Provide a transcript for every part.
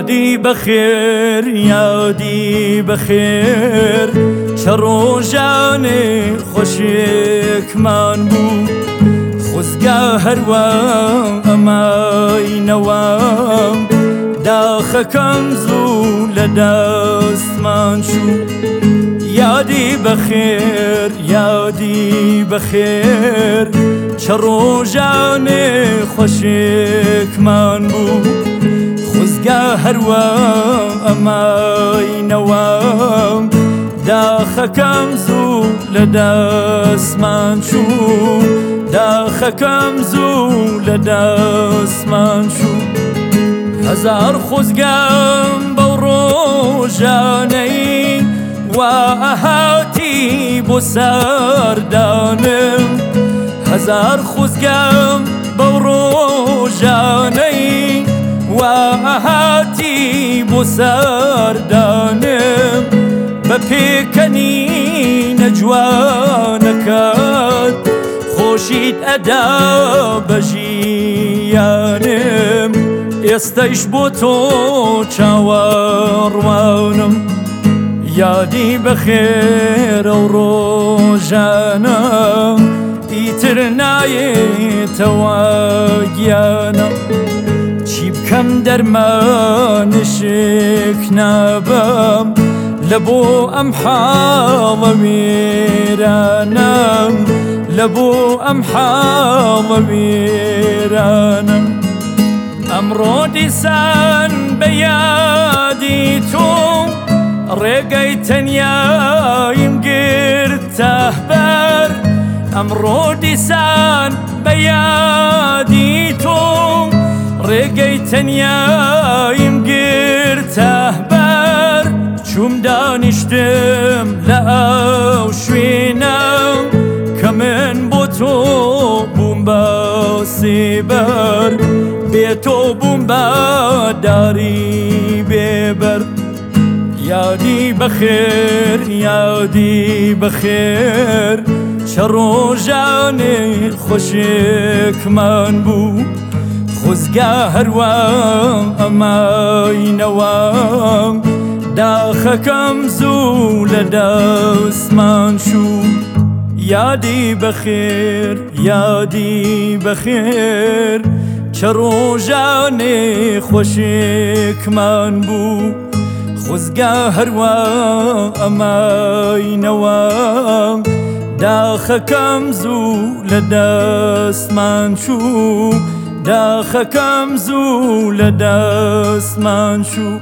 یادی بخیر یادی بخیر چه ڕۆژانێ خۆشێکمان بوو خۆزگا هەروە ئەماینەوە داخەکەم زوو لە دەستمان چوو یادی بەخێر یادی بەخێر چه ڕۆژانێ خۆشێکمان بوو خۆزگا هەروە ئەماینەوە داخەکەم زوو لە دەستمان چوو داخەکەم زوو لە دەستمان چوو هەزار خۆزگەم بەو ڕۆژانەی وا ئەهاتی بۆ سەردانم هەزار خۆزگەم بەو ڕۆژانەی وا ئەهاتی بۆ سەردانم بە پێکەنینە جوانەکەت خۆشیت ئەدا بە ژیانم ئێستەیش بۆ تۆ چاوەڕوانم یادی بەخێر ئەو ڕۆژانە ئیتر نایێتەوە گیانم چی بکەم دەرمانشێک نابم لە بۆ ئەم حاڵە وێرانم لە بۆ ئەم حاڵە وێرانم ئەمڕۆ دیسان بە یادی تۆ ڕێگەی تەنیایم گرتە بەر ئەمڕۆ دیسان بە یادی تۆ ڕێگەی تەنیایم گرتە بەر چوم دانیشتم لە ئەو شوێنە کە من بۆ تۆ بووم بە سێبەر بێ تۆ بووم بە داری بێبەر یادی بەخێر یادی بەخێر چه ڕۆژانێ خۆشێکمان بوو خۆزگا هەروە ئەماینەوە داخەکەم زوو لە دەستمان چوو یادی بەخێر یادی بەخێر چه ڕۆژانێ خۆشێکمان بوو خۆزگا هەروە ئەماینەوە داخەکەم زوو لە دەستمان چوو داخەکەم زوو لە دەستمان چوو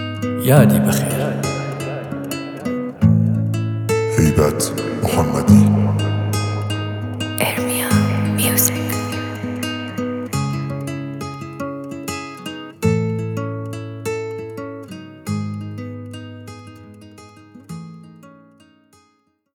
یادی بەخێر هیبەت محەممەدی